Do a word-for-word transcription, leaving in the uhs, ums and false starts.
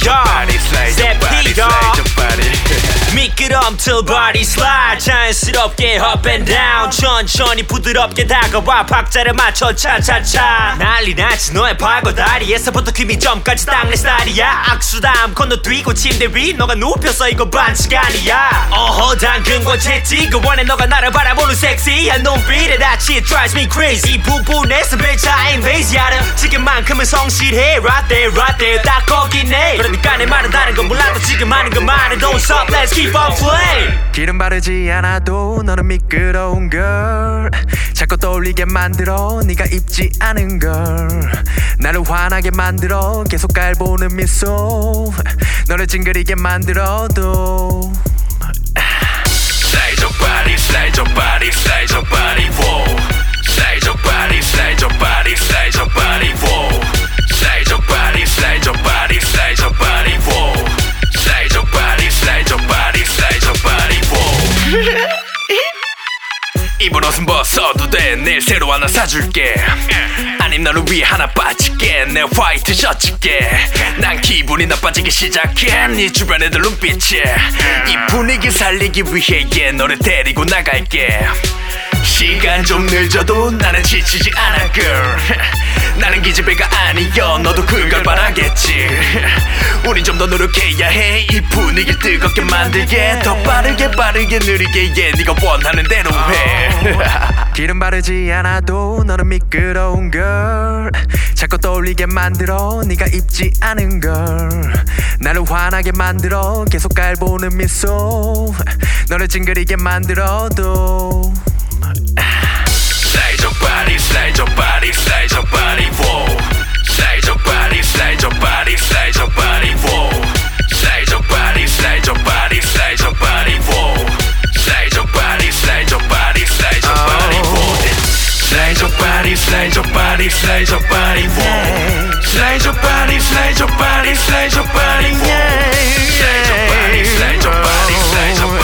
Step P 미끄럼틀 body slide 자연스럽게 up and down 천천히 부드럽게 다가와 박자를 맞춰 차차차 난리 났지 너의 발과 다리에서부터 귀미점까지 땅 내 스타일이야 악수다음 건너뛰고 침대 위 너가 눕혀서 이거 반칙 아니야 어허 당근과 채찍 그 원해 너가 나를 바라보는 섹시한 눈빛에 that shit drives me crazy 이 부분에서 배차 인베이지하는 지금만큼은 성실해 right there right there 딱 거기네 그러니까 내 말은 다른 건 몰라도 지금 하는 것만은 don't stop let's keep on playing 기름 바르지 않아도 너는 미끄러운 걸 자꾸 떠올리게 만들어 네가 입지 않은 걸 나를 화나게 만들어 계속 깔보는 미소 너를 찡그리게 만들어도 Slide your body, slide your body, slide your body, whoa. Slide your body, slide your body, slide your body, whoa. Slide your body, slide your body, slide your body, whoa. Slide your body, slide your body, slide your body, whoa. 입은 옷은 벗어도 돼 내일 새로 하나 사줄게 아님 너를 위해 하나 빠질게 내 화이트 셔츠게 난 기분이 나빠지기 시작해 네 주변 애들 눈빛에 이 분위기 살리기 위해 yeah, 너를 데리고 나갈게 시간 좀 늦어도 나는 지치지 않아 girl 나는 기집애가 아니여 너도 그걸 바라겠지 우린 좀 더 노력해야 해 이 분위기를 뜨겁게 만들게 더 빠르게 빠르게 느리게 yeah, 네가 원하는 대로 해 기름 바르지 않아도 너는 미끄러운 걸 자꾸 떠올리게 만들어 네가 입지 않은 걸 나를 화나게 만들어 계속 깔보는 미소 너를 찡그리게 만들어도 Slide your body, slide your body, slide your body, whoa. Slide your body, slide your body, slide your body, whoa. Slide your body, slide your body, slide your body, whoa. Slide your body, slide your body, slide your body, whoa. Slide your body, slide your body, slide your body, whoa. Slide your body, slide your body, slide your body, whoa. Slide your body, slide your body, slide your body.